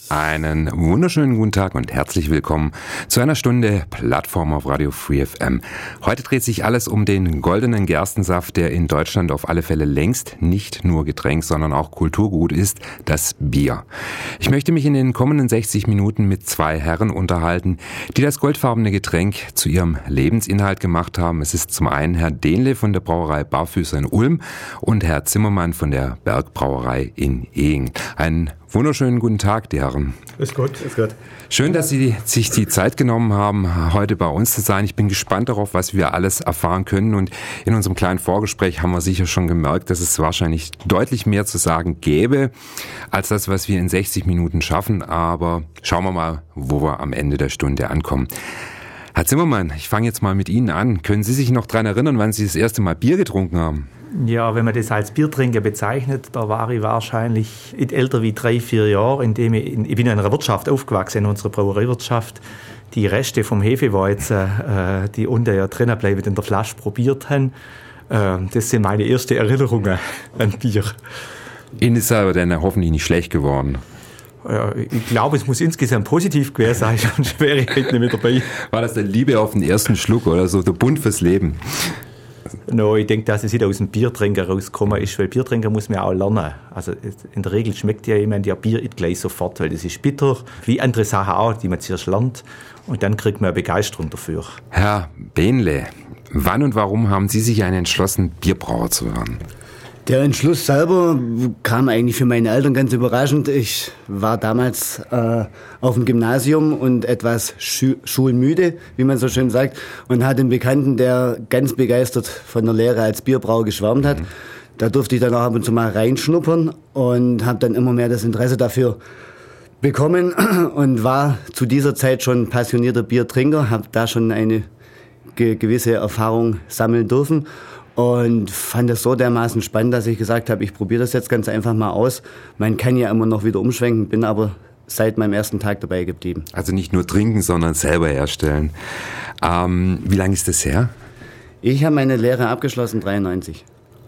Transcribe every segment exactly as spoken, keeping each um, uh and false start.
Einen wunderschönen guten Tag und herzlich willkommen zu einer Stunde Plattform auf Radio Free F M. Heute dreht sich alles um den goldenen Gerstensaft, der in Deutschland auf alle Fälle längst nicht nur Getränk, sondern auch Kulturgut ist, das Bier. Ich möchte mich in den kommenden sechzig Minuten mit zwei Herren unterhalten, die das goldfarbene Getränk zu ihrem Lebensinhalt gemacht haben. Es ist zum einen Herr Dehnle von der Brauerei Barfüßer in Ulm und Herr Zimmermann von der Bergbrauerei in Ehingen. Einen wunderschönen guten Tag, die Herren. Ist gut, ist gut. Schön, dass Sie sich die Zeit genommen haben, heute bei uns zu sein. Ich bin gespannt darauf, was wir alles erfahren können. Und in unserem kleinen Vorgespräch haben wir sicher schon gemerkt, dass es wahrscheinlich deutlich mehr zu sagen gäbe, als das, was wir in sechzig Minuten schaffen. Aber schauen wir mal, wo wir am Ende der Stunde ankommen. Herr Zimmermann, ich fange jetzt mal mit Ihnen an. Können Sie sich noch daran erinnern, wann Sie das erste Mal Bier getrunken haben? Ja, wenn man das als Biertrinker bezeichnet, da war ich wahrscheinlich nicht älter wie drei, vier Jahre, indem ich, in, ich bin in einer Wirtschaft aufgewachsen, in unserer Brauereiwirtschaft, die Reste vom Hefeweizen, äh, die unten ja drinnen bleiben, in der Flasche probiert haben. Äh, das sind meine ersten Erinnerungen an Bier. Ihnen ist aber dann hoffentlich nicht schlecht geworden. Ja, ich glaube, es muss insgesamt positiv gewesen sein, sonst wäre ich heute nicht mehr dabei. War das der Liebe auf den ersten Schluck oder so, der Bund fürs Leben? No, ich denke, dass es nicht aus dem Biertrinker rausgekommen ist, weil Biertrinker muss man auch lernen. Also in der Regel schmeckt ja jemand ja Bier nicht gleich sofort, weil das ist bitter, wie andere Sachen auch, die man zuerst lernt. Und dann kriegt man eine Begeisterung dafür. Herr Dehnle, wann und warum haben Sie sich entschlossen, Bierbrauer zu werden? Der Entschluss selber kam eigentlich für meine Eltern ganz überraschend. Ich war damals äh, auf dem Gymnasium und etwas schu- schulmüde, wie man so schön sagt, und hatte einen Bekannten, der ganz begeistert von der Lehre als Bierbrauer geschwärmt hat. Mhm. Da durfte ich dann auch ab und zu mal reinschnuppern und habe dann immer mehr das Interesse dafür bekommen und war zu dieser Zeit schon passionierter Biertrinker, habe da schon eine ge- gewisse Erfahrung sammeln dürfen. Und fand das so dermaßen spannend, dass ich gesagt habe, ich probiere das jetzt ganz einfach mal aus. Man kann ja immer noch wieder umschwenken, bin aber seit meinem ersten Tag dabei geblieben. Also nicht nur trinken, sondern selber herstellen. Ähm, wie lange ist das her? Ich habe meine Lehre abgeschlossen, dreiundneunzig.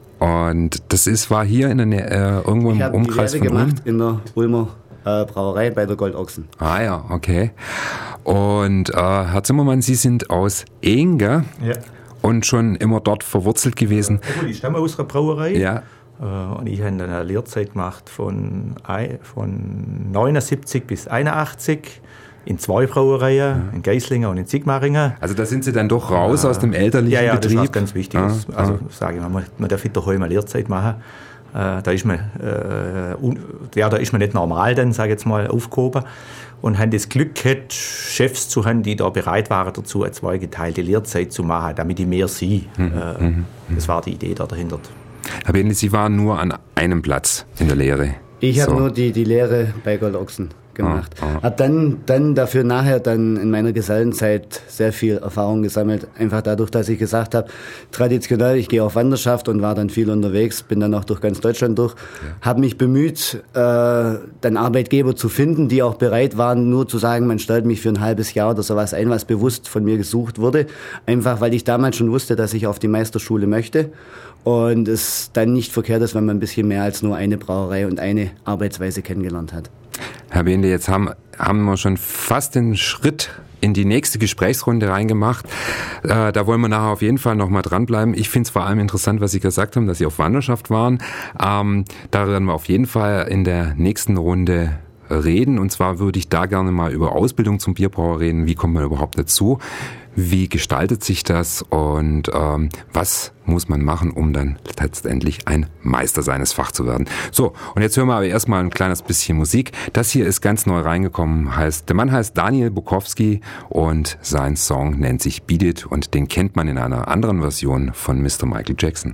Und das ist, war hier in der Nähe, äh, irgendwo im Umkreis von Ulm? Ich habe die Lehre gemacht in der Ulmer äh, Brauerei bei der Goldochsen. Ah ja, okay. Und äh, Herr Zimmermann, Sie sind aus Ehingen, gell? Ja. Und schon immer dort verwurzelt gewesen. Ja, ich stamme aus der Brauerei. Ja. Und ich habe eine Lehrzeit gemacht von, von neunundsiebzig bis einundachtzig in zwei Brauereien, ja. in Geislingen und in Sigmaringen. Also da sind Sie dann doch raus äh, aus dem elterlichen ja, ja, Betrieb? Ja, das ist ganz wichtig. Ah, also ah. sage ich mal, man, man darf nicht daheim eine Lehrzeit machen. Äh, da ist man, äh, un, ja, da ist man nicht normal dann, sage ich jetzt mal, aufgehoben. Und haben das Glück gehabt, Chefs zu haben, die da bereit waren dazu, eine zweigeteilte Lehrzeit zu machen, damit ich mehr sehe. Mhm. Äh, mhm. Das war die Idee da dahinter. Herr Dehnle, Sie waren nur an einem Platz in der Lehre. Ich so. habe nur die, die Lehre bei Goldochsen gemacht. Ah, ah. Hab dann, dann dafür nachher dann in meiner Gesellenzeit sehr viel Erfahrung gesammelt. Einfach dadurch, dass ich gesagt habe, traditionell, ich gehe auf Wanderschaft und war dann viel unterwegs, bin dann auch durch ganz Deutschland durch. Ja. Habe mich bemüht, äh, dann Arbeitgeber zu finden, die auch bereit waren, nur zu sagen, man stellt mich für ein halbes Jahr oder sowas ein, was bewusst von mir gesucht wurde. Einfach, weil ich damals schon wusste, dass ich auf die Meisterschule möchte. Und es dann nicht verkehrt ist, wenn man ein bisschen mehr als nur eine Brauerei und eine Arbeitsweise kennengelernt hat. Herr Dehnle, jetzt haben, haben wir schon fast den Schritt in die nächste Gesprächsrunde reingemacht. Äh, da wollen wir nachher auf jeden Fall noch mal dranbleiben. Ich finde es vor allem interessant, was Sie gesagt haben, dass Sie auf Wanderschaft waren. Ähm, da werden wir auf jeden Fall in der nächsten Runde reden. Und zwar würde ich da gerne mal über Ausbildung zum Bierbrauer reden. Wie kommt man überhaupt dazu? Wie gestaltet sich das und ähm, was muss man machen, um dann letztendlich ein Meister seines Fachs zu werden? So, und jetzt hören wir aber erstmal ein kleines bisschen Musik. Das hier ist ganz neu reingekommen. Heißt, der Mann heißt Daniel Bukowski und sein Song nennt sich Beat It und den kennt man in einer anderen Version von Mister Michael Jackson.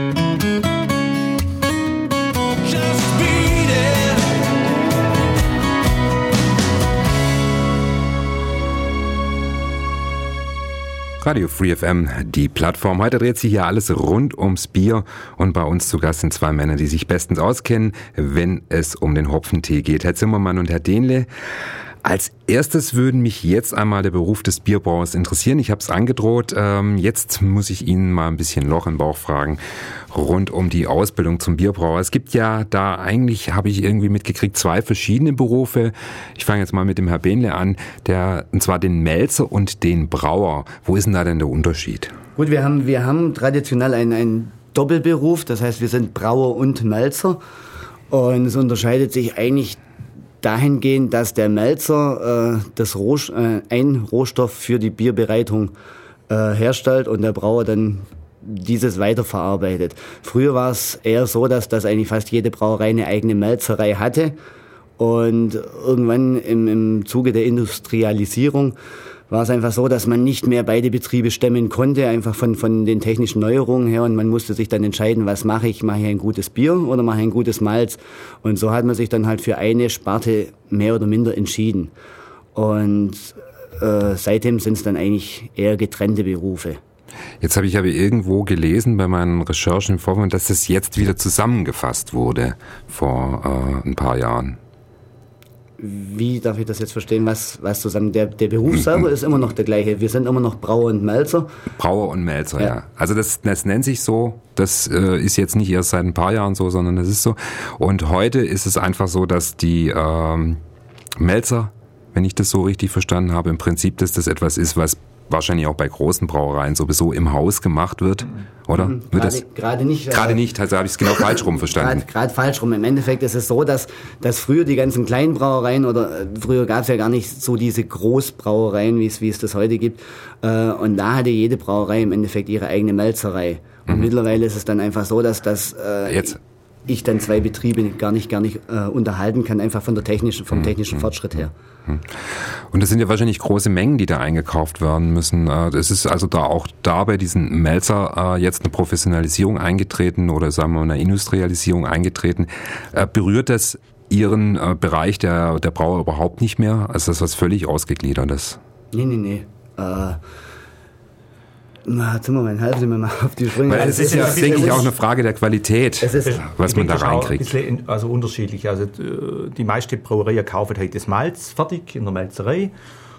Radio Free F M, die Plattform. Heute dreht sich hier alles rund ums Bier und bei uns zu Gast sind zwei Männer, die sich bestens auskennen, wenn es um den Hopfentee geht. Herr Zimmermann und Herr Dehnle. Als erstes würden mich jetzt einmal der Beruf des Bierbrauers interessieren. Ich habe es angedroht. Ähm, jetzt muss ich Ihnen mal ein bisschen Loch im Bauch fragen rund um die Ausbildung zum Bierbrauer. Es gibt ja da eigentlich, habe ich irgendwie mitgekriegt, zwei verschiedene Berufe. Ich fange jetzt mal mit dem Herr Behnle an, der, und zwar den Melzer und den Brauer. Wo ist denn da denn der Unterschied? Gut, wir haben, wir haben traditionell einen, einen Doppelberuf. Das heißt, wir sind Brauer und Melzer. Und es unterscheidet sich eigentlich dahingehend, dass der Melzer äh, das Roh, äh, ein Rohstoff für die Bierbereitung äh, herstellt und der Brauer dann dieses weiterverarbeitet. Früher war es eher so, dass, dass eigentlich fast jede Brauerei eine eigene Melzerei hatte und irgendwann im, im Zuge der Industrialisierung war es einfach so, dass man nicht mehr beide Betriebe stemmen konnte, einfach von, von den technischen Neuerungen her, und man musste sich dann entscheiden, was mache ich, mache ich ein gutes Bier oder mache ich ein gutes Malz, und so hat man sich dann halt für eine Sparte mehr oder minder entschieden, und äh, seitdem sind es dann eigentlich eher getrennte Berufe. Jetzt habe ich aber irgendwo gelesen bei meinen Recherchen im Vorfeld, dass das jetzt wieder zusammengefasst wurde vor äh, ein paar Jahren. Wie darf ich das jetzt verstehen, was, was zusammen, der, der Beruf selber ist immer noch der gleiche. Wir sind immer noch Brauer und Melzer. Brauer und Melzer, ja. Ja. Also das, das nennt sich so, das äh, ist jetzt nicht erst seit ein paar Jahren so, sondern das ist so. Und heute ist es einfach so, dass die ähm, Melzer, wenn ich das so richtig verstanden habe, im Prinzip, dass das etwas ist, was wahrscheinlich auch bei großen Brauereien sowieso im Haus gemacht wird, oder? Mhm. Wird Gerade, das? gerade nicht. Gerade nicht, also habe ich es genau falsch rum verstanden. Gerade, gerade falsch rum. Im Endeffekt ist es so, dass, dass früher die ganzen kleinen Brauereien, oder äh, früher gab es ja gar nicht so diese Großbrauereien, wie es, wie es das heute gibt. Äh, und da hatte jede Brauerei im Endeffekt ihre eigene Melzerei. Und mhm. mittlerweile ist es dann einfach so, dass, dass äh, Jetzt. ich dann zwei Betriebe gar nicht, gar nicht äh, unterhalten kann, einfach von der technischen, vom technischen mhm. Fortschritt her. Und das sind ja wahrscheinlich große Mengen, die da eingekauft werden müssen. Es ist also da auch da bei diesen Melzer jetzt eine Professionalisierung eingetreten oder sagen wir mal eine Industrialisierung eingetreten. Berührt das Ihren Bereich der, der Brauer überhaupt nicht mehr? Also das ist was völlig Ausgegliedertes? Nee, nee, nee. Äh, na, jetzt sind wir meinen Hals immer mal auf die Sprünge. Weil es ist ja, denke ich, auch eine Frage der Qualität, es ist, was man da reinkriegt. Ein bisschen, also unterschiedlich. Also die meisten Brauereien kaufen heute das Malz fertig in der Melzerei.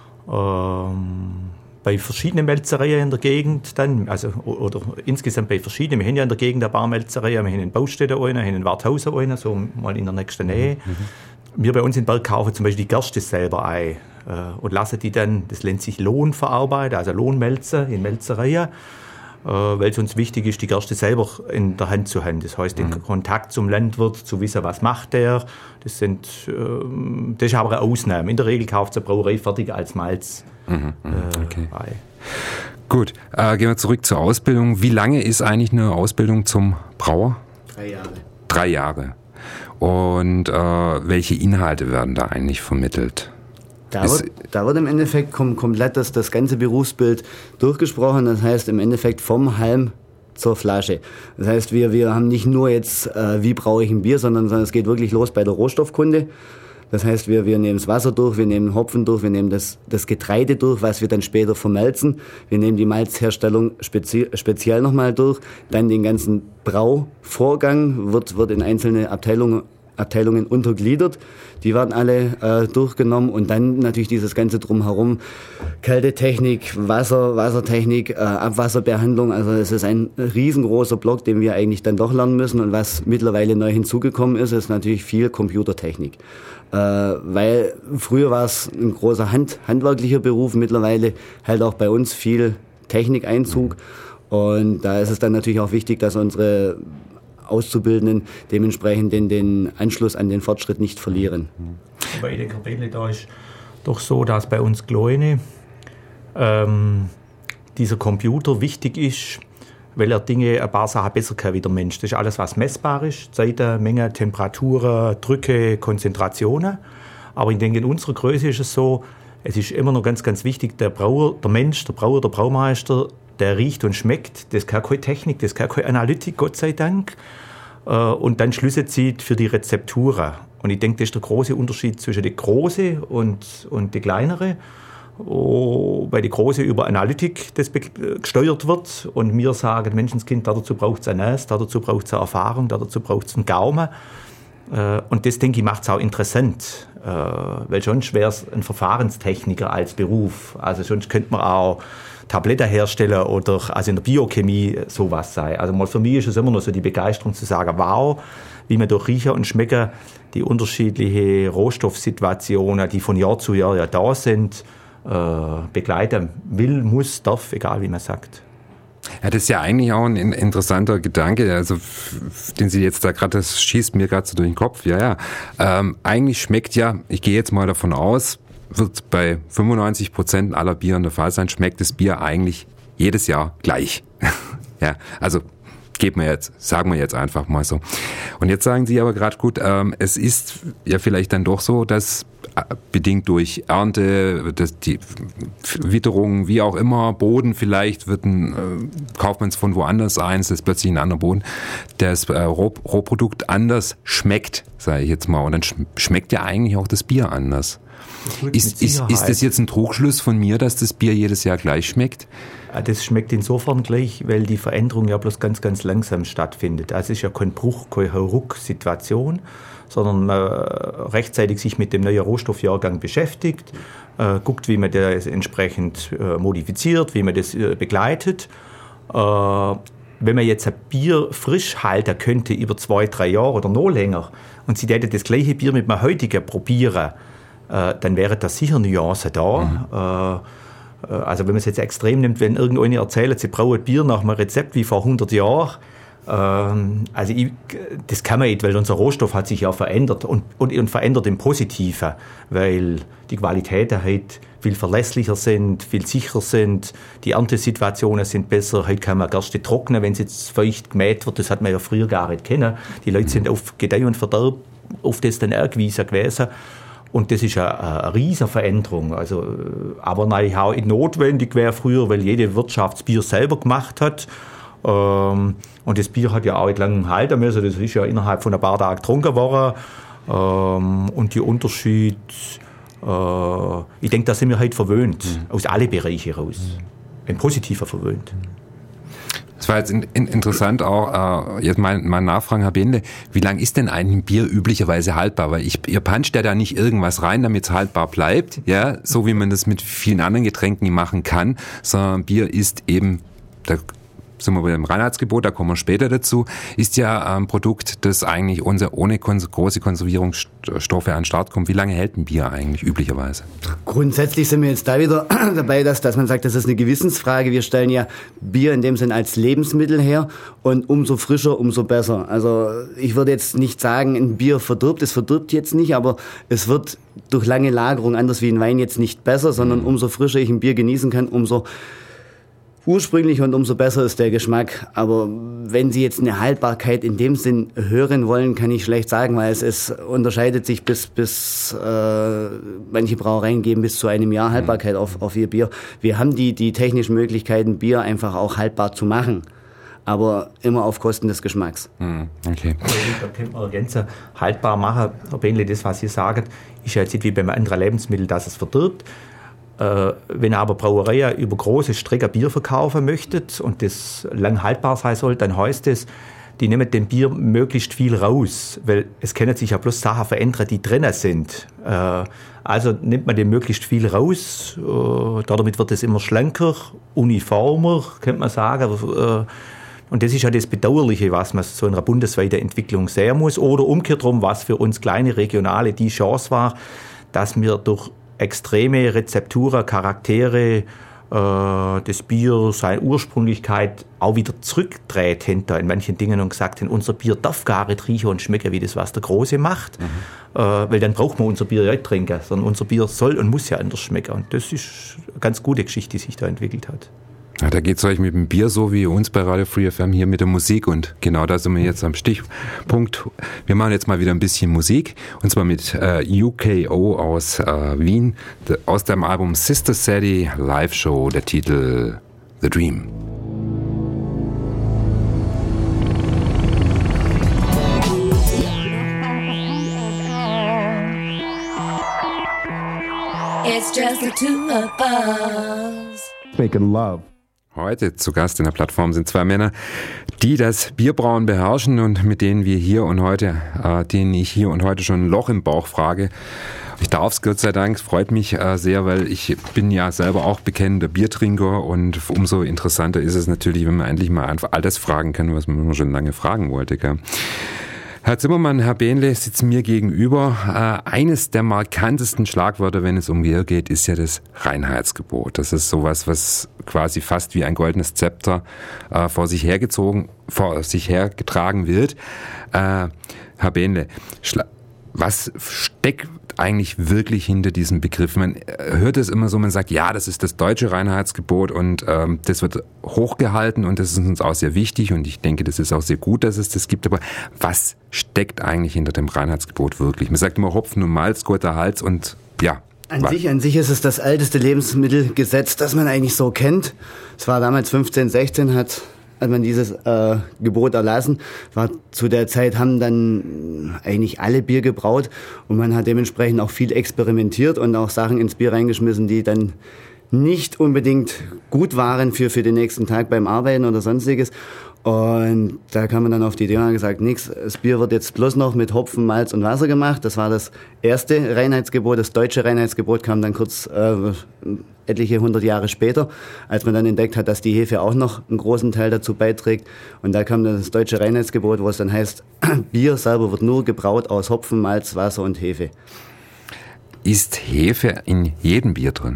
Ähm, bei verschiedenen Melzereien in der Gegend dann, also oder insgesamt bei verschiedenen. Wir haben ja in der Gegend ein paar Melzereien, wir haben in Baustädten eine, wir haben in Warthausen eine, so mal in der nächsten Nähe. Mhm. Wir bei uns in Berg kaufen zum Beispiel die Gerste selber ein äh, und lassen die dann, das nennt sich Lohn verarbeiten, also Lohnmelzen in Melzereien, äh, weil es uns wichtig ist, die Gerste selber in der Hand zu haben. Das heißt, den mhm. Kontakt zum Landwirt, zu wissen, was macht der. Das, sind, äh, das ist aber eine Ausnahme. In der Regel kauft es eine Brauerei fertig als Malz mhm, äh, okay. ein. Gut, äh, gehen wir zurück zur Ausbildung. Wie lange ist eigentlich eine Ausbildung zum Brauer? Drei Jahre. Drei Jahre. Und äh, welche Inhalte werden da eigentlich vermittelt? Da wird, da wird im Endeffekt kom- komplett das, das ganze Berufsbild durchgesprochen. Das heißt im Endeffekt vom Halm zur Flasche. Das heißt, wir, wir haben nicht nur jetzt, äh, wie brauche ich ein Bier, sondern, sondern es geht wirklich los bei der Rohstoffkunde. Das heißt, wir, wir nehmen das Wasser durch, wir nehmen Hopfen durch, wir nehmen das, das Getreide durch, was wir dann später vermelzen. Wir nehmen die Malzherstellung spezie- speziell nochmal durch. Dann den ganzen Brauvorgang wird, wird in einzelne Abteilungen, Abteilungen untergliedert. Die werden alle äh, durchgenommen, und dann natürlich dieses ganze Drumherum. Kältetechnik, Wasser, Wassertechnik, äh, Abwasserbehandlung. Also es ist ein riesengroßer Block, den wir eigentlich dann doch lernen müssen. Und was mittlerweile neu hinzugekommen ist, ist natürlich viel Computertechnik. Äh, weil früher war es ein großer Hand, handwerklicher Beruf, mittlerweile halt auch bei uns viel Technikeinzug. Und da ist es dann natürlich auch wichtig, dass unsere Auszubildenden dementsprechend den, den Anschluss an den Fortschritt nicht verlieren. Bei den Kapellen da ist doch so, dass bei uns Kleine ähm, dieser Computer wichtig ist, weil er Dinge, ein paar Sachen besser kann wie der Mensch. Das ist alles, was messbar ist. Zeiten, Menge, Temperaturen, Drücke, Konzentrationen. Aber ich denke, in unserer Größe ist es so, es ist immer noch ganz, ganz wichtig, der Brauer, der Mensch, der Brauer, der Braumeister, der riecht und schmeckt. Das kann keine Technik, das kann keine Analytik, Gott sei Dank. Und dann Schlüsse zieht für die Rezepturen. Und ich denke, das ist der große Unterschied zwischen der Große und, und der Kleinere. Oh, bei der Große über Analytik das gesteuert wird und wir sagen, Menschenskind, dazu braucht es ein Nase, dazu braucht es eine Erfahrung, dazu braucht es einen Gaumen. Und das, denke ich, macht es auch interessant, weil sonst wäre es ein Verfahrenstechniker als Beruf. Also sonst könnte man auch Tabletten herstellen oder also in der Biochemie sowas sein. Also mal für mich ist es immer noch so die Begeisterung zu sagen, wow, wie man durch Riechen und Schmecken die unterschiedlichen Rohstoffsituationen, die von Jahr zu Jahr ja da sind, begleiten will, muss, darf, egal wie man sagt. Ja, das ist ja eigentlich auch ein interessanter Gedanke, also den Sie jetzt da gerade, das schießt mir gerade so durch den Kopf. Ja, ja. Ähm, eigentlich schmeckt ja, ich gehe jetzt mal davon aus, wird bei fünfundneunzig Prozent aller Bieren der Fall sein, schmeckt das Bier eigentlich jedes Jahr gleich. Ja, also geht mir jetzt, sagen wir jetzt einfach mal so. Und jetzt sagen Sie aber gerade gut, ähm, es ist ja vielleicht dann doch so, dass bedingt durch Ernte, das, die Witterung, wie auch immer, Boden vielleicht, wird ein, äh, kauft man es von woanders ein, es ist plötzlich ein anderer Boden, das äh, Roh, Rohprodukt anders schmeckt, sage ich jetzt mal. Und dann sch- schmeckt ja eigentlich auch das Bier anders. Das ist, ist, ist das jetzt ein Trugschluss von mir, dass das Bier jedes Jahr gleich schmeckt? Das schmeckt insofern gleich, weil die Veränderung ja bloß ganz, ganz langsam stattfindet. Also es ist ja kein Bruch, keine Ruck-Situation, sondern man rechtzeitig sich mit dem neuen Rohstoffjahrgang beschäftigt, äh, guckt, wie man das entsprechend äh, modifiziert, wie man das äh, begleitet. Äh, wenn man jetzt ein Bier frisch halten könnte über zwei, drei Jahre oder noch länger und Sie hätten das gleiche Bier mit einem heutigen probieren, äh, dann wäre da sicher Nuancen da. Mhm. Äh, also wenn man es jetzt extrem nimmt, wenn irgendeine erzählt, sie brauen Bier nach einem Rezept wie vor hundert Jahren, also ich, das kann man nicht, weil unser Rohstoff hat sich ja verändert und, und, und verändert im Positiven, weil die Qualitäten heute viel verlässlicher sind, viel sicherer sind, die Erntesituationen sind besser, heute kann man Gerste trocknen, wenn es jetzt feucht gemäht wird, das hat man ja früher gar nicht kennen. Die Leute sind auf Gedeih und Verderb auf das dann angewiesen gewesen. Und das ist eine, eine riesige Veränderung. Also, aber natürlich auch notwendig wäre früher, weil jede Wirtschaft das Bier selber gemacht hat. Ähm, und das Bier hat ja auch nicht lange halten müssen, das ist ja innerhalb von ein paar Tagen getrunken worden. Ähm, und die Unterschied, äh, ich denke, da sind wir heute verwöhnt, mhm. aus allen Bereichen raus. Mhm. Ein positiver verwöhnt. Das war jetzt in, in, interessant auch, äh, jetzt mein, mein Nachfragen, Herr Bendle, wie lang ist denn ein Bier üblicherweise haltbar? Weil ich, ihr puncht ja da nicht irgendwas rein, damit es haltbar bleibt, ja, so wie man das mit vielen anderen Getränken machen kann, sondern Bier ist eben, da sind wir bei dem Reinheitsgebot, da kommen wir später dazu, ist ja ein Produkt, das eigentlich ohne, ohne große Konservierungsstoffe an den Start kommt. Wie lange hält ein Bier eigentlich üblicherweise? Grundsätzlich sind wir jetzt da wieder dabei, dass, dass man sagt, das ist eine Gewissensfrage. Wir stellen ja Bier in dem Sinn als Lebensmittel her und umso frischer, umso besser. Also ich würde jetzt nicht sagen, ein Bier verdirbt, es verdirbt jetzt nicht, aber es wird durch lange Lagerung, anders wie ein Wein, jetzt nicht besser, sondern umso frischer ich ein Bier genießen kann, umso ursprünglich und umso besser ist der Geschmack. Aber wenn Sie jetzt eine Haltbarkeit in dem Sinn hören wollen, kann ich schlecht sagen, weil es, es unterscheidet sich bis, bis äh, manche Brauereien geben bis zu einem Jahr Haltbarkeit auf, auf ihr Bier. Wir haben die, die technischen Möglichkeiten, Bier einfach auch haltbar zu machen, aber immer auf Kosten des Geschmacks. Okay. Da könnte man ergänzen, haltbar machen, Herr Bendle, das, was Sie sagen, ist ja jetzt nicht wie beim anderen Lebensmittel, dass es verdirbt. Wenn aber Brauereien über große Strecken Bier verkaufen möchten und das lang haltbar sein soll, dann heißt es, die nehmen dem Bier möglichst viel raus, weil es können sich ja bloß Sachen verändern, die drinnen sind. Also nimmt man dem möglichst viel raus, damit wird es immer schlanker, uniformer, könnte man sagen. Und das ist ja das Bedauerliche, was man so in einer bundesweiten Entwicklung sehen muss. Oder umgekehrt rum, was für uns kleine Regionale die Chance war, dass wir durch extreme Rezepturen, Charaktere, äh, das Bier, seine Ursprünglichkeit auch wieder zurückdreht hinter in manchen Dingen und gesagt haben, unser Bier darf gar nicht riechen und schmecken, wie das, was der Große macht. Mhm. Äh, weil dann braucht man unser Bier ja nicht trinken, sondern unser Bier soll und muss ja anders schmecken. Und das ist eine ganz gute Geschichte, die sich da entwickelt hat. Ja, da geht's euch mit dem Bier so wie uns bei Radio Free F M hier mit der Musik und genau da sind wir jetzt am Stichpunkt. Wir machen jetzt mal wieder ein bisschen Musik und zwar mit äh, U K O aus äh, Wien, de, aus dem Album Sister Sadie Live Show, der Titel The Dream. It's just the two of us making love Heute zu Gast in der Plattform sind zwei Männer, die das Bierbrauen beherrschen und mit denen wir hier und heute, äh, denen ich hier und heute schon ein Loch im Bauch frage. Ich darf es, Gott sei Dank, freut mich äh, sehr, weil ich bin ja selber auch bekennender Biertrinker und umso interessanter ist es natürlich, wenn man endlich mal einfach alles fragen kann, was man schon lange fragen wollte. Gell? Herr Zimmermann, Herr Behnle sitzen mir gegenüber. Äh, eines der markantesten Schlagwörter, wenn es um Bier geht, ist ja das Reinheitsgebot. Das ist sowas, was quasi fast wie ein goldenes Zepter äh, vor sich hergezogen, vor sich hergetragen wird. Äh, Herr Behnle, Schla- was steckt eigentlich wirklich hinter diesem Begriff? Man hört es immer so, man sagt, ja, das ist das deutsche Reinheitsgebot und ähm, das wird hochgehalten und das ist uns auch sehr wichtig und ich denke, das ist auch sehr gut, dass es das gibt. Aber was steckt eigentlich hinter dem Reinheitsgebot wirklich? Man sagt immer Hopfen und Malz, guter Hals und ja. An sich, an sich ist es das älteste Lebensmittelgesetz, das man eigentlich so kennt. Es war damals fünfzehn, sechzehn, hat hat man dieses äh, Gebot erlassen. War zu der Zeit haben dann eigentlich alle Bier gebraut und man hat dementsprechend auch viel experimentiert und auch Sachen ins Bier reingeschmissen, die dann nicht unbedingt gut waren für für den nächsten Tag beim Arbeiten oder sonstiges. Und da kam man dann auf die Idee und hat gesagt, nix, das Bier wird jetzt bloß noch mit Hopfen, Malz und Wasser gemacht. Das war das erste Reinheitsgebot. Das deutsche Reinheitsgebot kam dann kurz äh, etliche hundert Jahre später, als man dann entdeckt hat, dass die Hefe auch noch einen großen Teil dazu beiträgt. Und da kam dann das deutsche Reinheitsgebot, wo es dann heißt, Bier selber wird nur gebraut aus Hopfen, Malz, Wasser und Hefe. Ist Hefe in jedem Bier drin?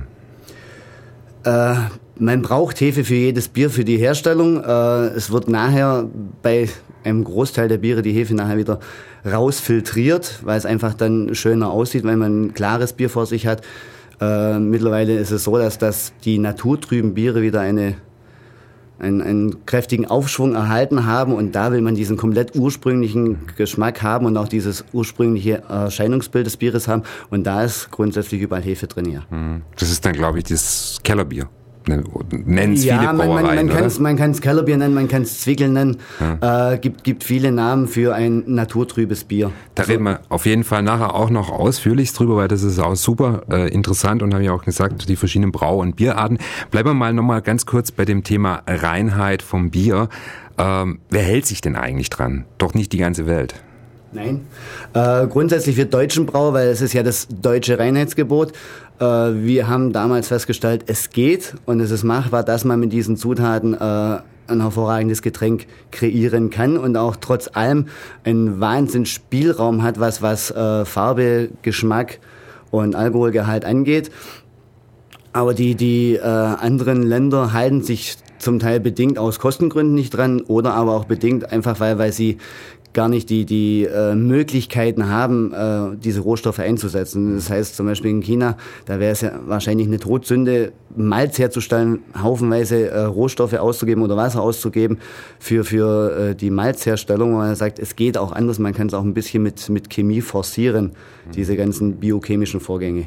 Äh, man braucht Hefe für jedes Bier, für die Herstellung. Äh, es wird nachher bei einem Großteil der Biere die Hefe nachher wieder rausfiltriert, weil es einfach dann schöner aussieht, wenn man ein klares Bier vor sich hat. Äh, mittlerweile ist es so, dass, dass die naturtrüben Biere wieder eine, einen, einen kräftigen Aufschwung erhalten haben und da will man diesen komplett ursprünglichen Geschmack haben und auch dieses ursprüngliche Erscheinungsbild des Bieres haben und da ist grundsätzlich überall Hefe drin, ja. Das ist dann, glaube ich, das Kellerbier. Nennen es ja, viele Brauereien, man, man, man oder? Man kann es Kellerbier nennen, man kann es Zwickel nennen. Ja. Äh, gibt, gibt viele Namen für ein naturtrübes Bier. Da also, reden wir auf jeden Fall nachher auch noch ausführlich drüber, weil das ist auch super äh, interessant und habe ich auch gesagt, die verschiedenen Brau- und Bierarten. Bleiben wir mal nochmal ganz kurz bei dem Thema Reinheit vom Bier. Ähm, wer hält sich denn eigentlich dran? Doch nicht die ganze Welt. Nein, äh, grundsätzlich wir deutschen Brauer, weil es ist ja das deutsche Reinheitsgebot. Äh, wir haben damals festgestellt, es geht und es ist machbar, dass man mit diesen Zutaten äh, ein hervorragendes Getränk kreieren kann und auch trotz allem einen Wahnsinns Spielraum hat, was, was äh, Farbe, Geschmack und Alkoholgehalt angeht. Aber die, die äh, anderen Länder halten sich zum Teil bedingt aus Kostengründen nicht dran oder aber auch bedingt einfach, weil, weil sie gar nicht die, die äh, Möglichkeiten haben, äh, diese Rohstoffe einzusetzen. Das heißt zum Beispiel in China, da wäre es ja wahrscheinlich eine Todsünde, Malz herzustellen, haufenweise äh, Rohstoffe auszugeben oder Wasser auszugeben für, für äh, die Malzherstellung, wo man sagt, es geht auch anders, man kann es auch ein bisschen mit, mit Chemie forcieren, diese ganzen biochemischen Vorgänge.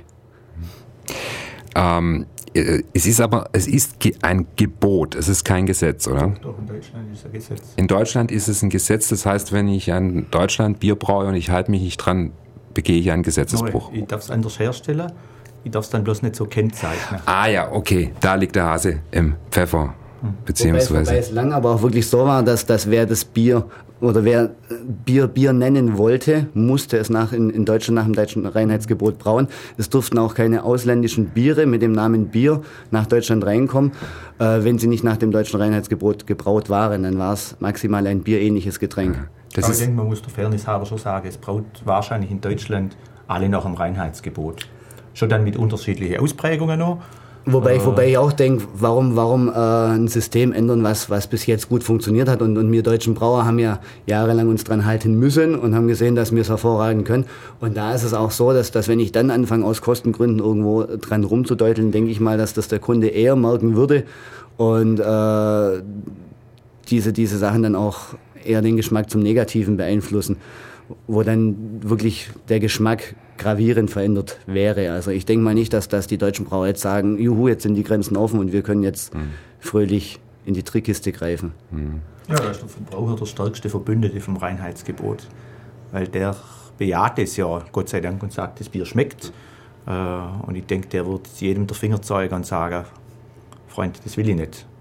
Ähm, es ist aber, es ist ein Gebot, es ist kein Gesetz, oder? Doch, in Deutschland ist es ein Gesetz. In Deutschland ist es ein Gesetz, das heißt, wenn ich in Deutschland Bier braue und ich halte mich nicht dran, begehe ich einen Gesetzesbruch. Ich darf es anders herstellen, ich darf es dann bloß nicht so kennzeichnen. Ah ja, okay, da liegt der Hase im Pfeffer. Beziehungsweise. Wobei, wobei es lang aber auch wirklich so war, dass, dass wer das Bier oder wer Bier Bier nennen wollte, musste es nach in, in Deutschland nach dem deutschen Reinheitsgebot brauen. Es durften auch keine ausländischen Biere mit dem Namen Bier nach Deutschland reinkommen, äh, wenn sie nicht nach dem deutschen Reinheitsgebot gebraut waren. Dann war es maximal ein bierähnliches Getränk. Ja, das aber ist ich denke, man muss der Fairness halber schon sagen, es braut wahrscheinlich in Deutschland alle nach dem Reinheitsgebot. Schon dann mit unterschiedlichen Ausprägungen noch. Wobei, wobei ich auch denke, warum, warum äh, ein System ändern, was, was bis jetzt gut funktioniert hat. Und, und wir deutschen Brauer haben ja jahrelang uns dran halten müssen und haben gesehen, dass wir es hervorragen können. Und da ist es auch so, dass, dass wenn ich dann anfange, aus Kostengründen irgendwo dran rumzudeuteln, denke ich mal, dass das der Kunde eher merken würde und äh, diese, diese Sachen dann auch eher den Geschmack zum Negativen beeinflussen, wo dann wirklich der Geschmack gravierend verändert wäre. Also ich denke mal nicht, dass, dass die deutschen Brauer jetzt sagen, juhu, jetzt sind die Grenzen offen und wir können jetzt mhm. fröhlich in die Trickkiste greifen. Mhm. Ja, da ist der Verbraucher der stärkste Verbündete vom Reinheitsgebot, weil der bejaht es ja, Gott sei Dank, und sagt, das Bier schmeckt. Und ich denke, der wird jedem der Finger zeigen und sagen, Freund, das will ich nicht.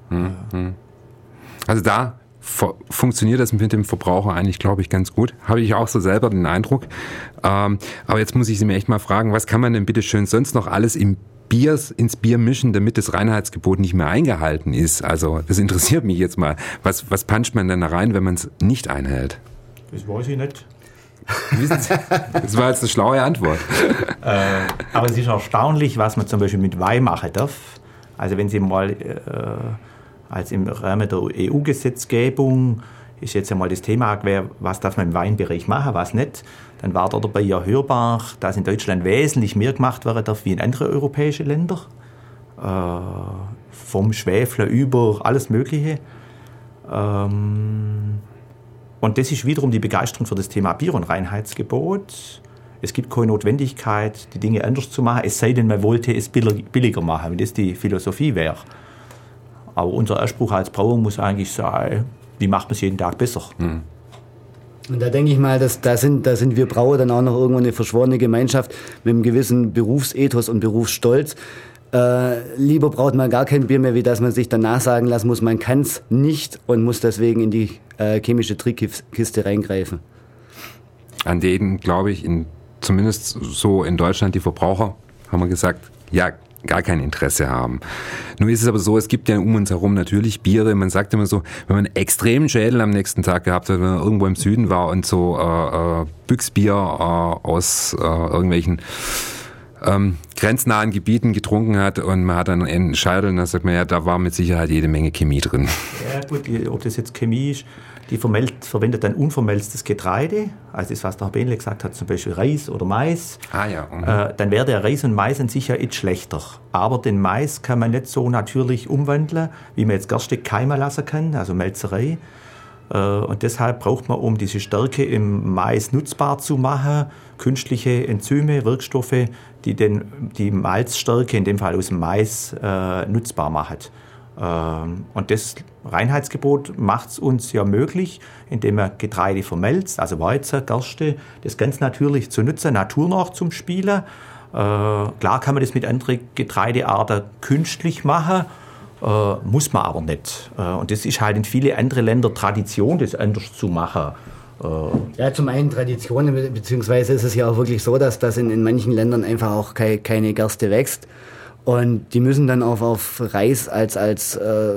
Mhm. Also da funktioniert das mit dem Verbraucher eigentlich, glaube ich, ganz gut. Habe ich auch so selber den Eindruck. Ähm, aber jetzt muss ich Sie mir echt mal fragen, was kann man denn bitte schön sonst noch alles im Bier, ins Bier mischen, damit das Reinheitsgebot nicht mehr eingehalten ist? Also das interessiert mich jetzt mal. Was, was puncht man denn da rein, wenn man es nicht einhält? Das weiß ich nicht. Wissen Sie? Das war jetzt eine schlaue Antwort. äh, aber es ist erstaunlich, was man zum Beispiel mit Wein machen darf. Also wenn Sie mal... Äh, als im Rahmen der E U-Gesetzgebung ist jetzt einmal das Thema, was darf man im Weinbereich machen, was nicht. Dann war da dabei ja hörbar, dass in Deutschland wesentlich mehr gemacht werden darf wie in anderen europäischen Ländern. Äh, vom Schwefel über alles Mögliche. Ähm, und das ist wiederum die Begeisterung für das Thema Bier- und Reinheitsgebot. Es gibt keine Notwendigkeit, die Dinge anders zu machen, es sei denn, man wollte es billiger machen, wenn das die Philosophie wäre. Aber unser Anspruch als Brauer muss eigentlich sein, wie macht man es jeden Tag besser? Hm. Und da denke ich mal, dass, da, sind, da sind wir Brauer dann auch noch irgendwo eine verschworene Gemeinschaft mit einem gewissen Berufsethos und Berufsstolz. Äh, lieber braut man gar kein Bier mehr, wie dass man sich danach sagen lassen muss, man kann es nicht und muss deswegen in die äh, chemische Trickkiste reingreifen. An denen, glaube ich, in, zumindest so in Deutschland die Verbraucher, haben wir gesagt, ja, gar kein Interesse haben. Nun ist es aber so, es gibt ja um uns herum natürlich Biere. Man sagt immer so, wenn man einen extremen Schädel am nächsten Tag gehabt hat, wenn man irgendwo im Süden war und so äh, äh, Büchsbier äh, aus äh, irgendwelchen ähm, grenznahen Gebieten getrunken hat und man hat dann einen Schädel und dann sagt man, ja, da war mit Sicherheit jede Menge Chemie drin. Ja gut, ob das jetzt Chemie ist, die vermelt, verwendet dann unvermelztes Getreide, also das, was der Herr Behnle gesagt hat, zum Beispiel Reis oder Mais. Ah ja. Mhm. Äh, dann wäre der Reis und Mais an sich ja nicht schlechter. Aber den Mais kann man nicht so natürlich umwandeln, wie man jetzt Gerste keimen lassen kann, also Melzerei. Äh, und deshalb braucht man, um diese Stärke im Mais nutzbar zu machen, künstliche Enzyme, Wirkstoffe, die den, die Malzstärke, in dem Fall aus dem Mais, äh, nutzbar machen. Und das Reinheitsgebot macht es uns ja möglich, indem man Getreide vermelzt, also Weizen, Gerste, das ganz natürlich zu nutzen, naturnah zum Spielen. Äh, klar kann man das mit anderen Getreidearten künstlich machen, äh, muss man aber nicht. Äh, und das ist halt in vielen anderen Ländern Tradition, das anders zu machen. Äh, ja, zum einen Tradition, beziehungsweise ist es ja auch wirklich so, dass das in, in manchen Ländern einfach auch kei, keine Gerste wächst. Und die müssen dann auf, auf Reis als, als äh,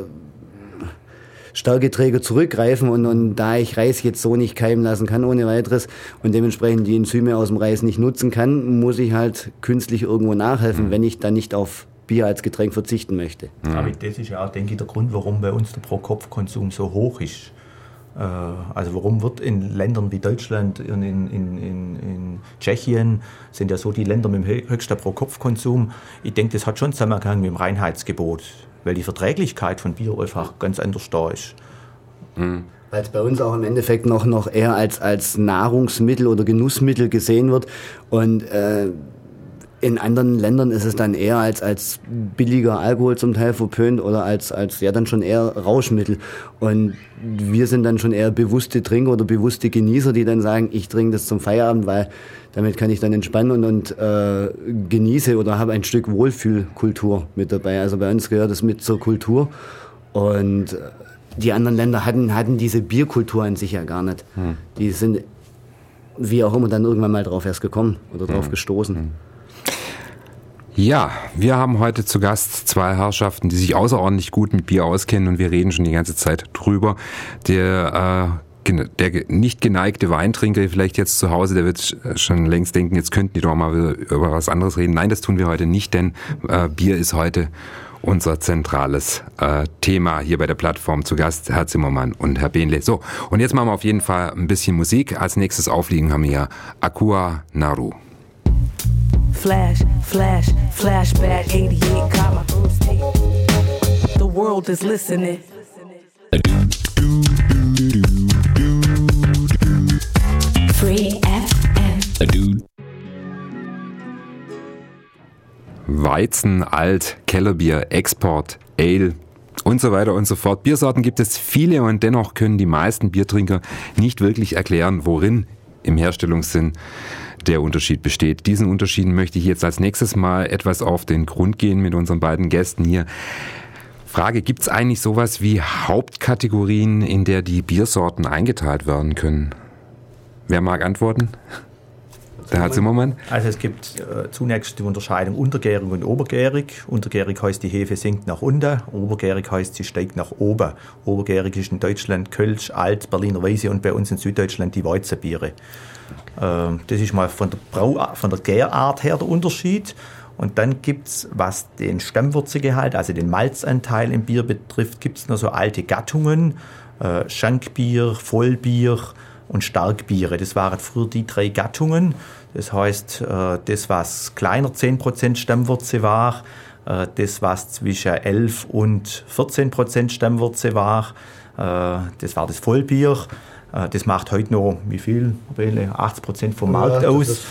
Stärketräger zurückgreifen. Und, und da ich Reis jetzt so nicht keimen lassen kann ohne weiteres und dementsprechend die Enzyme aus dem Reis nicht nutzen kann, muss ich halt künstlich irgendwo nachhelfen, mhm. wenn ich dann nicht auf Bier als Getränk verzichten möchte. Mhm. Aber das ist ja auch, denke ich, der Grund, warum bei uns der Pro-Kopf-Konsum so hoch ist. Also warum wird in Ländern wie Deutschland, in, in, in, in Tschechien, sind ja so die Länder mit dem höchsten Pro-Kopf-Konsum. Ich denke, das hat schon Zusammenhang mit dem Reinheitsgebot, weil die Verträglichkeit von Bier einfach ganz anders da ist. Mhm. Weil es bei uns auch im Endeffekt noch, noch eher als, als Nahrungsmittel oder Genussmittel gesehen wird und äh, in anderen Ländern ist es dann eher als, als billiger Alkohol zum Teil verpönt oder als, als ja dann schon eher Rauschmittel. Und wir sind dann schon eher bewusste Trinker oder bewusste Genießer, die dann sagen, ich trinke das zum Feierabend, weil damit kann ich dann entspannen und, und äh, genieße oder habe ein Stück Wohlfühlkultur mit dabei. Also bei uns gehört das mit zur Kultur. Und die anderen Länder hatten, hatten diese Bierkultur an sich ja gar nicht. Hm. Die sind, wie auch immer, dann irgendwann mal drauf erst gekommen oder drauf hm. gestoßen. Hm. Ja, wir haben heute zu Gast zwei Herrschaften, die sich außerordentlich gut mit Bier auskennen und wir reden schon die ganze Zeit drüber. Der, äh, der nicht geneigte Weintrinker vielleicht jetzt zu Hause, der wird schon längst denken, jetzt könnten die doch mal über was anderes reden. Nein, das tun wir heute nicht, denn äh, Bier ist heute unser zentrales äh, Thema hier bei der Plattform. Zu Gast Herr Zimmermann und Herr Behnle. So, und jetzt machen wir auf jeden Fall ein bisschen Musik. Als nächstes aufliegen haben wir Aqua Naru. Flash, flash, flashback, eighty-eight, got my first tape. The world is listening. Free F M. Weizen, Alt, Kellerbier, Export, Ale und so weiter und so fort. Biersorten gibt es viele und dennoch können die meisten Biertrinker nicht wirklich erklären, worin im Herstellungssinn der Unterschied besteht. Diesen Unterschieden möchte ich jetzt als nächstes mal etwas auf den Grund gehen mit unseren beiden Gästen hier. Frage, gibt es eigentlich sowas wie Hauptkategorien, in der die Biersorten eingeteilt werden können? Wer mag antworten? Der Herr Zimmermann? Also es gibt äh, zunächst die Unterscheidung untergärig und obergärig. Untergärig heißt, die Hefe sinkt nach unten, obergärig heißt, sie steigt nach oben. Obergärig ist in Deutschland Kölsch, Alt, Berliner Weisse und bei uns in Süddeutschland die Weizenbiere. Ähm, das ist mal von der, Brau von der Gärart her der Unterschied. Und dann gibt es, was den Stammwürzegehalt, also den Malzanteil im Bier betrifft, gibt es noch so alte Gattungen, äh, Schankbier, Vollbier und Starkbiere. Das waren früher die drei Gattungen. Das heißt, das, was kleiner zehn Prozent Stammwürze war, das, was zwischen elf und vierzehn Prozent Stammwürze war, das war das Vollbier. Das macht heute noch, wie viel? achtzig Prozent vom Markt ja, aus.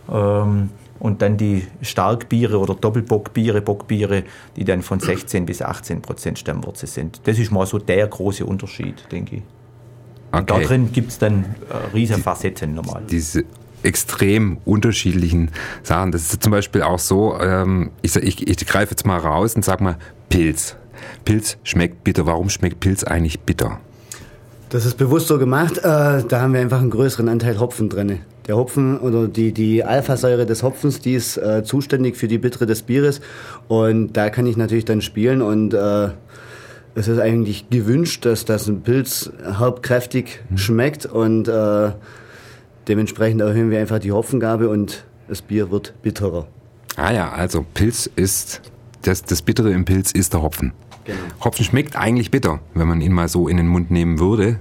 Und dann die Starkbiere oder Doppelbockbiere, Bockbiere, die dann von sechzehn bis achtzehn Prozent Stammwürze sind. Das ist mal so der große Unterschied, denke ich. Okay. Da drin gibt es dann äh, riesige Facetten normal. Diese extrem unterschiedlichen Sachen. Das ist zum Beispiel auch so, ähm, ich, ich, ich greife jetzt mal raus und sag mal Pilz. Pilz schmeckt bitter. Warum schmeckt Pilz eigentlich bitter? Das ist bewusst so gemacht. Äh, da haben wir einfach einen größeren Anteil Hopfen drin. Der Hopfen oder die, die Alphasäure des Hopfens, die ist äh, zuständig für die Bittere des Bieres. Und da kann ich natürlich dann spielen und äh, es ist eigentlich gewünscht, dass das ein Pilz hauptkräftig mhm. schmeckt und äh, dementsprechend erhöhen wir einfach die Hopfengabe und das Bier wird bitterer. Ah ja, also Pilz ist, das, das Bittere im Pilz ist der Hopfen. Genau. Hopfen schmeckt eigentlich bitter, wenn man ihn mal so in den Mund nehmen würde.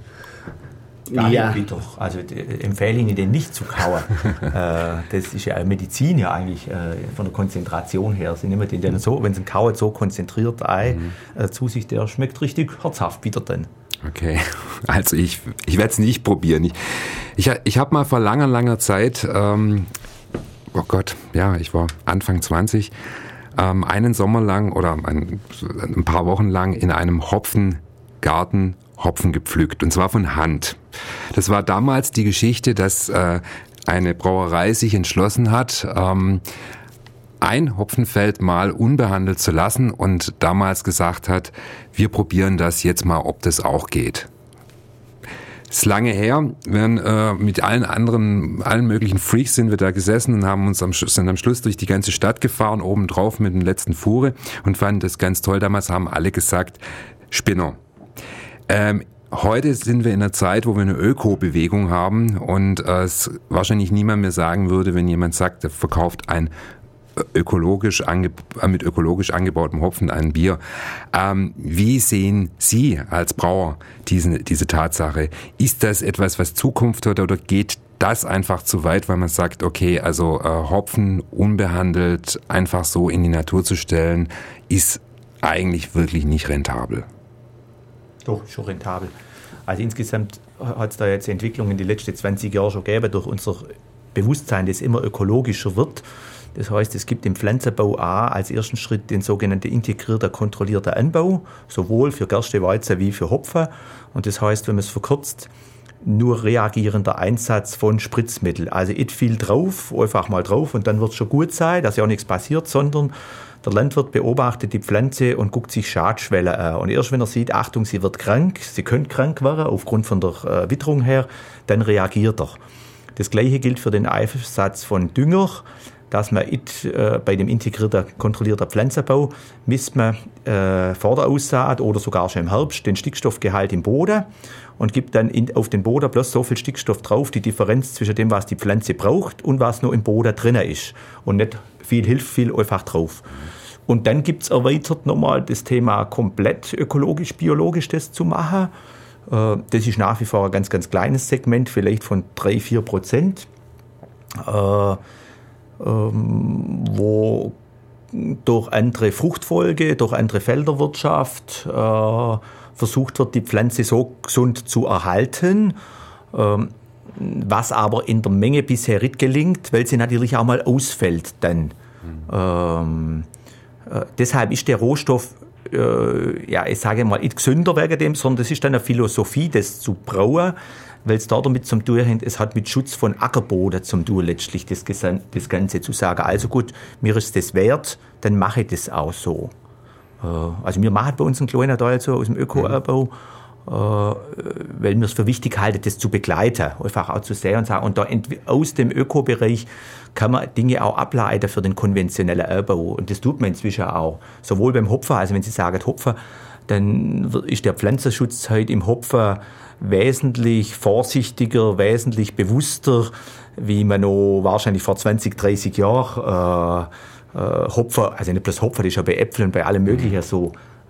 Ja, ja. Bitter. Also äh, empfehle ich Ihnen, den nicht zu kauen. äh, das ist ja Medizin ja eigentlich äh, von der Konzentration her. Sie nehmen den dann so, wenn Sie ihn kauen, so konzentriert ein, mhm. äh, zu sich, der schmeckt richtig herzhaft bitter dann. Okay, also ich, ich werde es nicht probieren. Ich, ich, ich habe mal vor langer, langer Zeit, ähm, oh Gott, ja, ich war Anfang zwanzig, ähm, einen Sommer lang oder ein, ein paar Wochen lang in einem Hopfengarten Hopfen gepflückt, und zwar von Hand. Das war damals die Geschichte, dass äh, eine Brauerei sich entschlossen hat, ähm, ein Hopfenfeld mal unbehandelt zu lassen und damals gesagt hat, wir probieren das jetzt mal, ob das auch geht. Das ist lange her. Wir haben, äh, mit allen anderen, allen möglichen Freaks sind wir da gesessen und haben uns am, sind am Schluss durch die ganze Stadt gefahren, oben drauf mit dem letzten Fuhre, und fanden das ganz toll. Damals haben alle gesagt, Spinner. Ähm, heute sind wir in einer Zeit, wo wir eine Öko-Bewegung haben und äh, es wahrscheinlich niemand mehr sagen würde, wenn jemand sagt, er verkauft ein ökologisch ange, mit ökologisch angebautem Hopfen ein Bier. Ähm, wie sehen Sie als Brauer diesen, diese Tatsache? Ist das etwas, was Zukunft hat, oder geht das einfach zu weit, weil man sagt, okay, also äh, Hopfen unbehandelt einfach so in die Natur zu stellen, ist eigentlich wirklich nicht rentabel? Doch, schon rentabel. Also insgesamt hat es da jetzt Entwicklungen in den letzten zwanzig Jahren schon gegeben durch unser Bewusstsein, das immer ökologischer wird. Das heißt, es gibt im Pflanzenbau A als ersten Schritt den sogenannten integrierten, kontrollierten Anbau, sowohl für Gerste, Weizen wie für Hopfen. Und das heißt, wenn man es verkürzt, nur reagierender Einsatz von Spritzmittel. Also nicht viel drauf, einfach mal drauf und dann wird es schon gut sein, dass ja auch nichts passiert, sondern der Landwirt beobachtet die Pflanze und guckt sich Schadschwellen an. Und erst wenn er sieht, Achtung, sie wird krank, sie könnte krank werden, aufgrund von der äh, Witterung her, dann reagiert er. Das Gleiche gilt für den Einsatz von Dünger, dass man it, äh, bei dem integrierten, kontrollierten Pflanzenbau misst man äh, vor der Aussaat oder sogar schon im Herbst den Stickstoffgehalt im Boden und gibt dann in, auf den Boden bloß so viel Stickstoff drauf, die Differenz zwischen dem, was die Pflanze braucht und was noch im Boden drin ist. Und nicht viel hilft viel einfach drauf. Und dann gibt es erweitert nochmal das Thema komplett ökologisch, biologisch das zu machen. Äh, das ist nach wie vor ein ganz, ganz kleines Segment, vielleicht von drei bis vier Prozent. Äh, wo durch andere Fruchtfolge, durch andere Felderwirtschaft äh, versucht wird, die Pflanze so gesund zu erhalten, ähm, was aber in der Menge bisher nicht gelingt, weil sie natürlich auch mal ausfällt dann. Mhm. Ähm, äh, deshalb ist der Rohstoff, äh, ja, ich sage mal, nicht gesünder wegen dem, sondern das ist dann eine Philosophie, das zu brauen, weil es da damit zum tun hat, es hat mit Schutz von Ackerboden zum tun, letztlich das, das Ganze zu sagen. Also gut, mir ist das wert, dann mache ich das auch so. Also wir machen bei uns einen kleinen Teil so aus dem Öko-Anbau, äh, weil wir es für wichtig halten, das zu begleiten, einfach auch zu sehen und sagen, und da aus dem Öko-Bereich kann man Dinge auch ableiten für den konventionellen Anbau. Und das tut man inzwischen auch. Sowohl beim Hopfen, also wenn Sie sagen Hopfen, dann ist der Pflanzenschutz heute im Hopfen wesentlich vorsichtiger, wesentlich bewusster, wie man noch wahrscheinlich vor zwanzig, dreißig Jahren äh, äh, Hopfen, also nicht bloß Hopfen, das ist ja bei Äpfeln, bei allem Möglichen so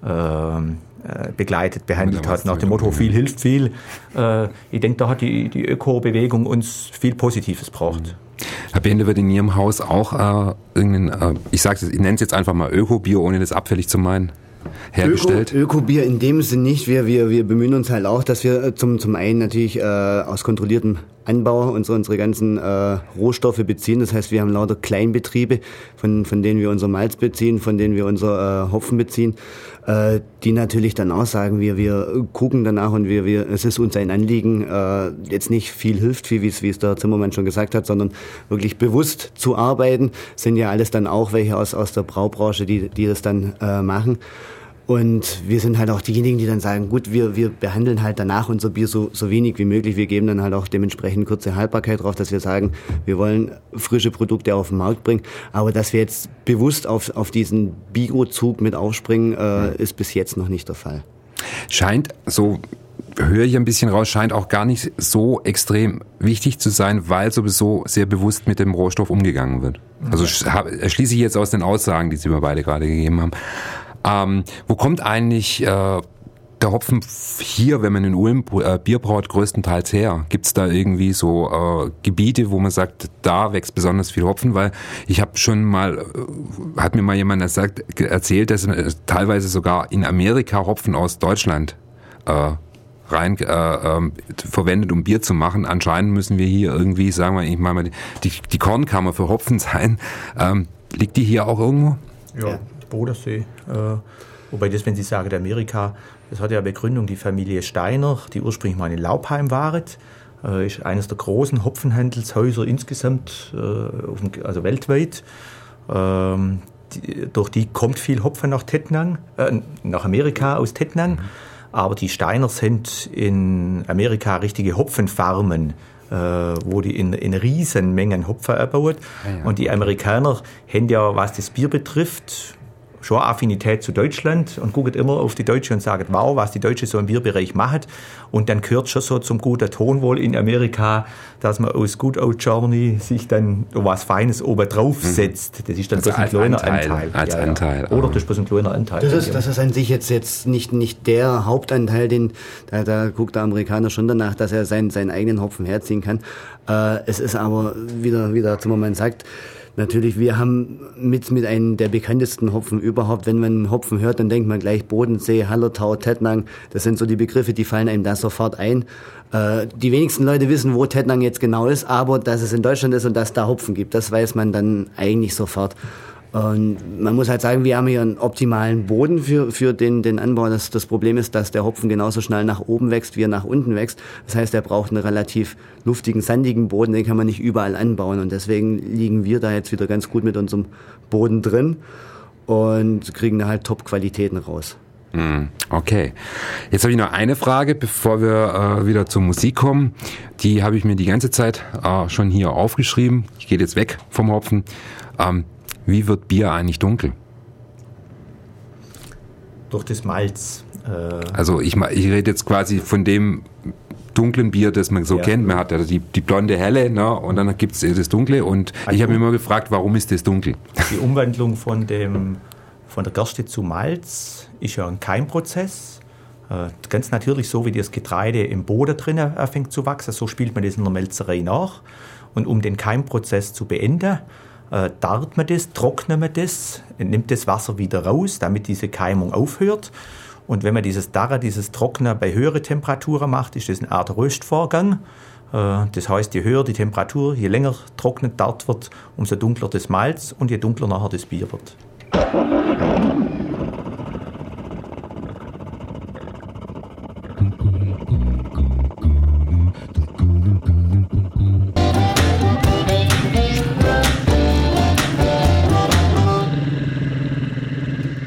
äh, begleitet, behandelt hat, nach dem Motto, viel hilft viel. Äh, ich denke, da hat die, die Öko-Bewegung uns viel Positives gebracht. Herr Behnle, wird in Ihrem Haus auch äh, irgendein, äh, ich sag's, ich nenne es jetzt einfach mal Öko-Bier, ohne das abfällig zu meinen, hergestellt? Öko, Öko-Bier in dem Sinn nicht. Wir, wir, wir bemühen uns halt auch, dass wir zum, zum einen natürlich äh, aus kontrolliertem Anbau unsere, unsere ganzen äh, Rohstoffe beziehen. Das heißt, wir haben lauter Kleinbetriebe, von, von denen wir unser Malz beziehen, von denen wir unser äh, Hopfen beziehen, äh, die natürlich dann auch sagen, wir, wir gucken danach und wir, wir, es ist uns ein Anliegen, äh, jetzt nicht viel hilft, wie es, wie es der Zimmermann schon gesagt hat, sondern wirklich bewusst zu arbeiten. Sind ja alles dann auch welche aus, aus der Braubranche, die, die das dann äh, machen. Und wir sind halt auch diejenigen, die dann sagen, gut, wir, wir behandeln halt danach unser Bier so, so wenig wie möglich. Wir geben dann halt auch dementsprechend kurze Haltbarkeit drauf, dass wir sagen, wir wollen frische Produkte auf den Markt bringen. Aber dass wir jetzt bewusst auf, auf diesen Bio-Zug mit aufspringen, äh, ist bis jetzt noch nicht der Fall. Scheint, so höre ich ein bisschen raus, scheint auch gar nicht so extrem wichtig zu sein, weil sowieso sehr bewusst mit dem Rohstoff umgegangen wird. Also schließe ich jetzt aus den Aussagen, die Sie mir beide gerade gegeben haben. Ähm, wo kommt eigentlich äh, der Hopfen hier, wenn man in Ulm äh, Bier braut, größtenteils her? Gibt es da irgendwie so äh, Gebiete, wo man sagt, da wächst besonders viel Hopfen? Weil ich habe schon mal, äh, hat mir mal jemand gesagt, erzählt, dass äh, teilweise sogar in Amerika Hopfen aus Deutschland äh, rein äh, äh, verwendet, um Bier zu machen. Anscheinend müssen wir hier irgendwie, sagen wir, ich meine, die, die Kornkammer für Hopfen sein. Ähm, liegt die hier auch irgendwo? Ja. Ja. Bodensee. Äh, wobei das, wenn Sie sagen Amerika, das hat ja Begründung, die Familie Steiner, die ursprünglich mal in Laubheim war, äh, ist eines der großen Hopfenhandelshäuser insgesamt, äh, auf dem, also weltweit. Ähm, die, durch die kommt viel Hopfen nach Tettnang, äh, nach Amerika aus Tettnang. Mhm. Aber die Steiners sind in Amerika richtige Hopfenfarmen, äh, wo die in, in riesen Mengen Hopfen erbauen. Ah, ja. Und die Amerikaner haben ja, was das Bier betrifft, schon Affinität zu Deutschland und guckt immer auf die Deutsche und sagt, wow, was die Deutsche so im Bierbereich machen. Und dann gehört schon so zum guten Ton wohl in Amerika, dass man aus Good Old Germany sich dann was Feines oben drauf setzt. Das ist dann also bloß ein kleiner Anteil. Anteil. Als ja, ja. Anteil. Oder das ist bloß ein kleiner Anteil. Das ist, das ist an sich jetzt, jetzt nicht, nicht der Hauptanteil, den, da, da guckt der Amerikaner schon danach, dass er seinen, seinen eigenen Hopfen herziehen kann. Äh, es ist aber, wie der, wie der Zimmermann sagt, natürlich, wir haben mit, mit einem der bekanntesten Hopfen überhaupt. Wenn man Hopfen hört, dann denkt man gleich Bodensee, Hallertau, Tettnang. Das sind so die Begriffe, die fallen einem da sofort ein. Äh, die wenigsten Leute wissen, wo Tettnang jetzt genau ist, aber dass es in Deutschland ist und dass da Hopfen gibt, das weiß man dann eigentlich sofort. Und man muss halt sagen, wir haben hier einen optimalen Boden für, für den, den Anbau. Das, das Problem ist, dass der Hopfen genauso schnell nach oben wächst, wie er nach unten wächst. Das heißt, er braucht einen relativ luftigen, sandigen Boden, den kann man nicht überall anbauen. Und deswegen liegen wir da jetzt wieder ganz gut mit unserem Boden drin und kriegen da halt Top-Qualitäten raus. Okay. Jetzt habe ich noch eine Frage, bevor wir äh, wieder zur Musik kommen. Die habe ich mir die ganze Zeit äh, schon hier aufgeschrieben. Ich gehe jetzt weg vom Hopfen. Ähm, Wie wird Bier eigentlich dunkel? Durch das Malz. Äh also ich, ich rede jetzt quasi von dem dunklen Bier, das man so ja. kennt. Man hat ja die, die blonde Helle, ne? Und dann gibt es das dunkle. Und also ich habe mich immer gefragt, warum ist das dunkel? Die Umwandlung von, dem, von der Gerste zu Malz ist ja ein Keimprozess. Äh, ganz natürlich, so wie das Getreide im Boden drinnen anfängt zu wachsen, so spielt man das in der Melzerei nach. Und um den Keimprozess zu beenden, Äh, darrt man das, trocknet man das, nimmt das Wasser wieder raus, damit diese Keimung aufhört. Und wenn man dieses Darren, dieses Trocknen bei höheren Temperaturen macht, ist das eine Art Röstvorgang. Äh, das heißt, je höher die Temperatur, je länger trocknet darrt wird, umso dunkler das Malz und je dunkler nachher das Bier wird.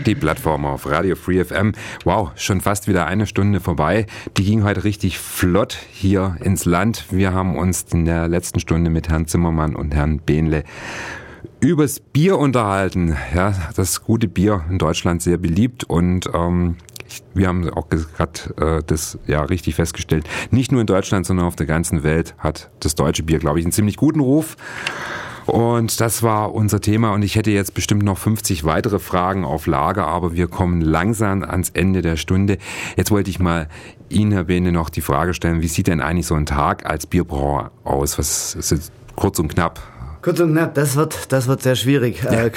Die Plattform auf Radio Free F M. Wow, schon fast wieder eine Stunde vorbei. Die ging heute richtig flott hier ins Land. Wir haben uns in der letzten Stunde mit Herrn Zimmermann und Herrn Behnle übers Bier unterhalten. Ja, das gute Bier in Deutschland sehr beliebt und ähm, wir haben auch gerade äh, das ja richtig festgestellt. Nicht nur in Deutschland, sondern auf der ganzen Welt hat das deutsche Bier, glaube ich, einen ziemlich guten Ruf. Und das war unser Thema und ich hätte jetzt bestimmt noch fünfzig weitere Fragen auf Lager, aber wir kommen langsam ans Ende der Stunde. Jetzt wollte ich mal Ihnen, Herr Behnle, noch die Frage stellen, wie sieht denn eigentlich so ein Tag als Bierbrauer aus? Was ist jetzt kurz und knapp? Kurz und knapp, das wird, das wird sehr schwierig. äh,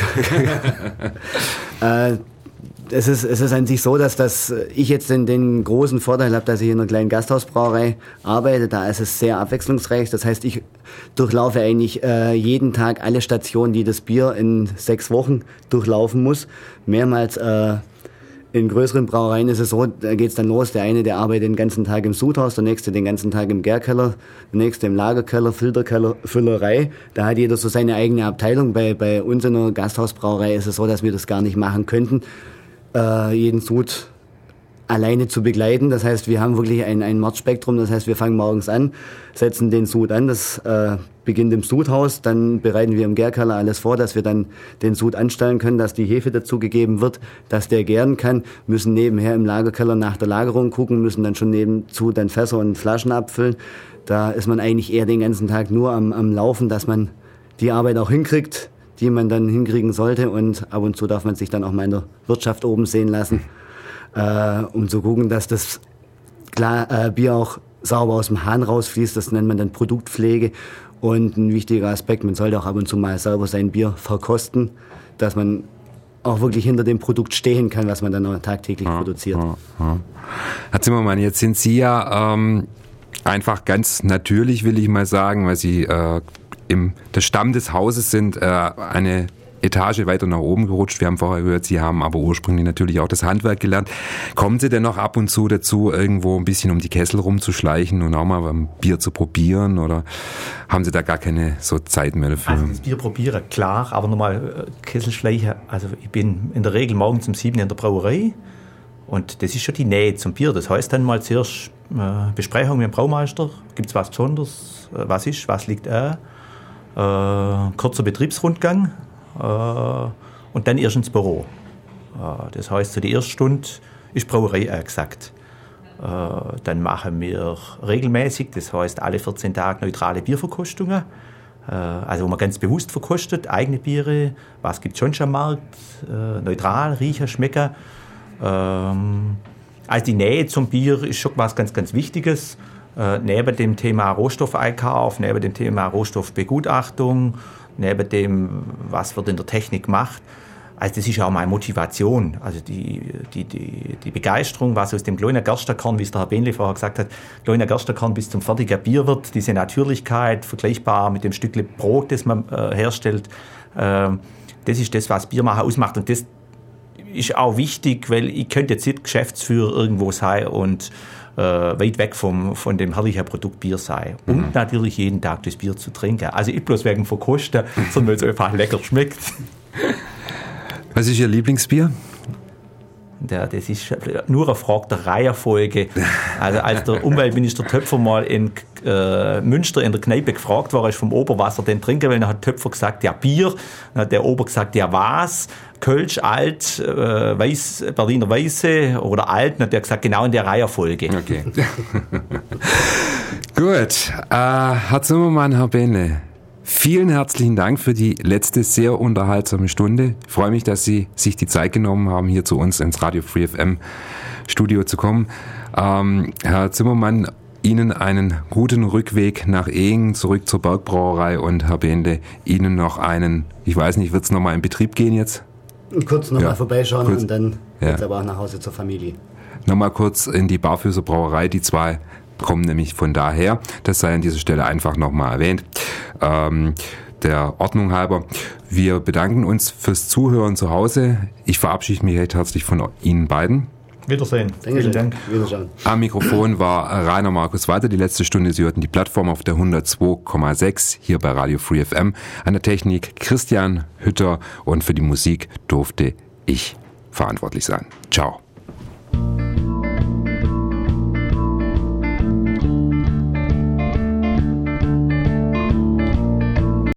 es, ist, es ist an sich so, dass, dass ich jetzt den, den großen Vorteil habe, dass ich in einer kleinen Gasthausbrauerei arbeite. Da ist es sehr abwechslungsreich. Das heißt, ich durchlaufe eigentlich äh, jeden Tag alle Stationen, die das Bier in sechs Wochen durchlaufen muss. Mehrmals äh, in größeren Brauereien ist es so, da geht's dann los. Der eine, der arbeitet den ganzen Tag im Sudhaus, der nächste den ganzen Tag im Gärkeller, der nächste im Lagerkeller, Filterkeller, Füllerei. Da hat jeder so seine eigene Abteilung. Bei, bei uns in der Gasthausbrauerei ist es so, dass wir das gar nicht machen könnten, äh, jeden Sud alleine zu begleiten. Das heißt, wir haben wirklich ein, ein Mordspektrum. Das heißt, wir fangen morgens an, setzen den Sud an, das äh, beginnt im Sudhaus, dann bereiten wir im Gärkeller alles vor, dass wir dann den Sud anstellen können, dass die Hefe dazugegeben wird, dass der gären kann, müssen nebenher im Lagerkeller nach der Lagerung gucken, müssen dann schon nebenzu dann Fässer und Flaschen abfüllen. Da ist man eigentlich eher den ganzen Tag nur am, am Laufen, dass man die Arbeit auch hinkriegt, die man dann hinkriegen sollte und ab und zu darf man sich dann auch mal in der Wirtschaft oben sehen lassen, äh, um zu gucken, dass das klar äh, Bier auch sauber aus dem Hahn rausfließt. Das nennt man dann Produktpflege. Und ein wichtiger Aspekt, man sollte auch ab und zu mal selber sein Bier verkosten, dass man auch wirklich hinter dem Produkt stehen kann, was man dann auch tagtäglich ja, produziert. Ja, ja. Herr Zimmermann, jetzt sind Sie ja ähm, einfach ganz natürlich, will ich mal sagen, weil Sie äh, im der Stamm des Hauses sind, äh, eine Etage weiter nach oben gerutscht. Wir haben vorher gehört, Sie haben aber ursprünglich natürlich auch das Handwerk gelernt. Kommen Sie denn noch ab und zu dazu, irgendwo ein bisschen um die Kessel rumzuschleichen und auch mal ein Bier zu probieren? Oder haben Sie da gar keine so Zeit mehr dafür? Also das Bier probieren, klar, aber nochmal Kesselschleichen. Also ich bin in der Regel morgens um sieben in der Brauerei und das ist schon die Nähe zum Bier. Das heißt dann mal zuerst äh, Besprechung mit dem Braumeister. Gibt es was Besonderes? Äh, was ist? Was liegt an? Äh, kurzer Betriebsrundgang. Und dann erst ins Büro. Das heißt, zu der ersten Stunde ist Brauerei angesagt. Dann machen wir regelmäßig, das heißt alle vierzehn Tage neutrale Bierverkostungen. Also wo man ganz bewusst verkostet, eigene Biere, was gibt es schon am Markt, neutral, riechen, schmecken. Also die Nähe zum Bier ist schon was ganz, ganz Wichtiges. Neben dem Thema Rohstoffeinkauf, neben dem Thema Rohstoffbegutachtung, neben dem, was wird in der Technik gemacht. Also das ist auch meine Motivation, also die, die, die, die Begeisterung, was aus dem kleinen Gerstenkorn, wie es der Herr Behnle vorher gesagt hat, kleiner Gerstenkorn bis zum fertigen Bier wird, diese Natürlichkeit, vergleichbar mit dem Stückchen Brot, das man äh, herstellt, äh, das ist das, was Biermacher ausmacht und das ist auch wichtig, weil ich könnte jetzt nicht Geschäftsführer irgendwo sein und äh, weit weg vom, von dem herrlichen Produkt Bier sein. Und mhm. natürlich jeden Tag das Bier zu trinken. Also nicht bloß wegen Verkosten, sondern weil es einfach lecker schmeckt. Was ist Ihr Lieblingsbier? Ja, das ist nur eine Frage der Reihenfolge. Also als der Umweltminister Töpfer mal in äh, Münster in der Kneipe gefragt war, ist vom Ober, was er denn trinken will, dann hat Töpfer gesagt, ja Bier. Dann hat der Ober gesagt, ja was? Kölsch, Alt, äh, Weiß, Berliner Weiße oder Alt. Dann hat er gesagt, genau in der Reihenfolge. Okay. Gut. Äh, Herr Zimmermann, Herr Behnle, vielen herzlichen Dank für die letzte sehr unterhaltsame Stunde. Ich freue mich, dass Sie sich die Zeit genommen haben, hier zu uns ins Radio Free F M Studio zu kommen. Ähm, Herr Zimmermann, Ihnen einen guten Rückweg nach Ehingen, zurück zur Bergbrauerei und Herr Behnle, Ihnen noch einen, ich weiß nicht, wird es nochmal in Betrieb gehen jetzt? Kurz nochmal ja, vorbeischauen kurz, und dann ja. geht's aber auch nach Hause zur Familie. Nochmal kurz in die Barfüßer Brauerei, die zwei kommen nämlich von daher. Das sei an dieser Stelle einfach nochmal erwähnt. Ähm, der Ordnung halber. Wir bedanken uns fürs Zuhören zu Hause. Ich verabschiede mich recht herzlich von Ihnen beiden. Wiedersehen. Vielen Dank. Wiedersehen. Am Mikrofon war Rainer Markus Walter. Die letzte Stunde, Sie hörten die Plattform auf der hundertzwei Komma sechs hier bei Radio Free F M. An der Technik Christian Hütter und für die Musik durfte ich verantwortlich sein. Ciao.